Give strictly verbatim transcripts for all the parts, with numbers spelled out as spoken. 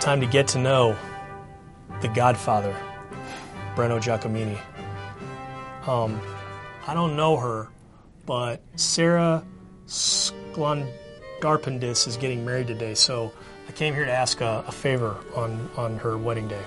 time to get to know the Godfather, Breno Giacomini. Um, I don't know her, but Sarah Sklandarpendis is getting married today, so I came here to ask a, a favor on, on her wedding day.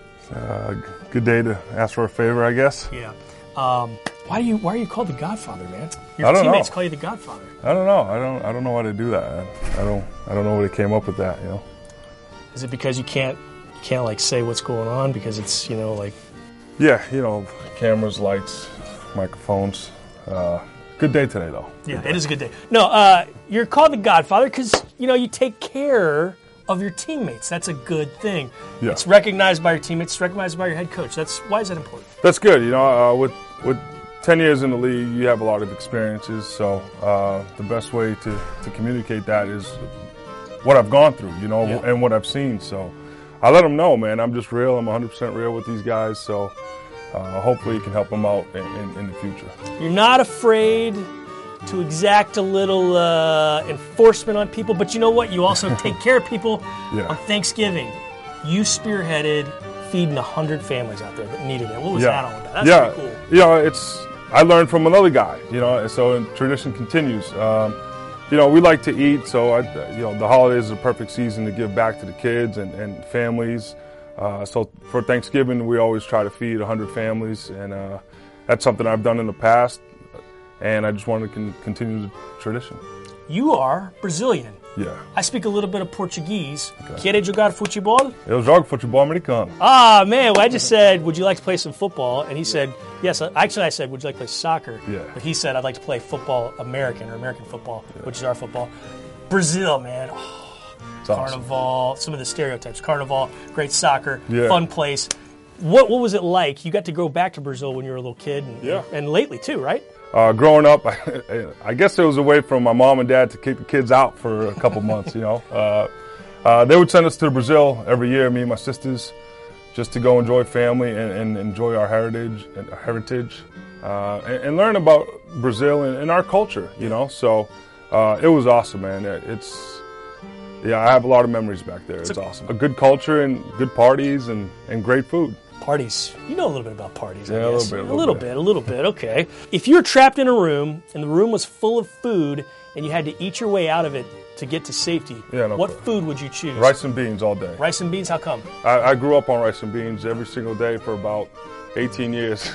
Uh, good day to ask for a favor, I guess. Yeah. Um, why are you Why are you called the Godfather, man? Your I don't teammates know. call you the Godfather. I don't know. I don't. I don't know why they do that. I, I don't. I don't know where they came up with that. You know. Is it because you can't you can't like say what's going on because it's you know like? Yeah. You know, cameras, lights, microphones. Uh, good day today, though. Yeah, it is a good day. No, uh, you're called the Godfather because you know you take care of your teammates. That's a good thing. Yeah. It's recognized by your teammates. It's recognized by your head coach. That's why is that important? That's good. You know, uh, with with ten years in the league, you have a lot of experiences. So uh, the best way to, to communicate that is what I've gone through, you know, Yeah. and what I've seen. So I let them know, man. I'm just real. I'm one hundred percent real with these guys. So uh, hopefully, you can help them out in, in, in the future. You're not afraid to exact a little uh, enforcement on people, but you know what? You also take care of people. Yeah. On Thanksgiving, you spearheaded feeding one hundred families out there that needed it. What was Yeah. that all about? That's yeah. pretty cool. You know, it's I learned from another guy, you know, and so tradition continues. Um, you know, we like to eat, so I, you know, the holidays is a perfect season to give back to the kids and, and families. Uh, so for Thanksgiving, we always try to feed one hundred families, and uh, that's something I've done in the past, and I just wanted to con- continue the tradition. You are Brazilian. Yeah. I speak a little bit of Portuguese. Quer jogar futebol? Eu jogo futebol americano. Ah, man, well, I just said, would you like to play some football? And he said, yes. Actually, I said, would you like to play soccer? Yeah. But he said, I'd like to play football American or American football, yeah. which is our football. Brazil, man. Oh, Carnival, awesome. Some of the stereotypes. Carnival, great soccer, yeah. fun place. What what was it like? You got to go back to Brazil when you were a little kid, and, yeah. and lately too, right? Uh, growing up, I, I guess it was a way for my mom and dad to kick the kids out for a couple months, you know. Uh, uh, they would send us to Brazil every year, me and my sisters, just to go enjoy family and, and enjoy our heritage and our heritage, uh, and, and learn about Brazil and, and our culture, you know. So uh, it was awesome, man. It's, yeah, I have a lot of memories back there. It's, it's a, awesome. A good culture and good parties and, and great food. Parties. You know a little bit about parties, I yeah, guess. a little bit. A little, bit. bit, a little bit, okay. If you were trapped in a room and the room was full of food and you had to eat your way out of it to get to safety, yeah, no what problem. food would you choose? Rice and beans all day. Rice and beans, how come? I, I grew up on rice and beans every single day for about eighteen years.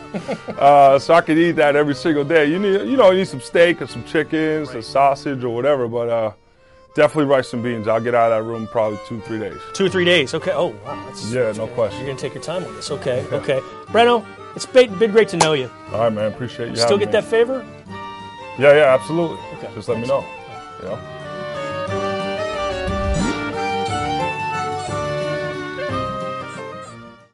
uh, so I could eat that every single day. You need, you know, you need some steak or some chickens, right. or sausage or whatever, but uh, definitely rice and beans. I'll get out of that room probably two, three days. Two or three days. Okay. Oh, wow. That's, yeah, that's no good. question. You're going to take your time on this. Okay. Yeah. Okay. Breno, it's been great to know you. All right, man. Appreciate you. Still having get me. that favor? Yeah, yeah, absolutely. Okay. Just let me know. You know.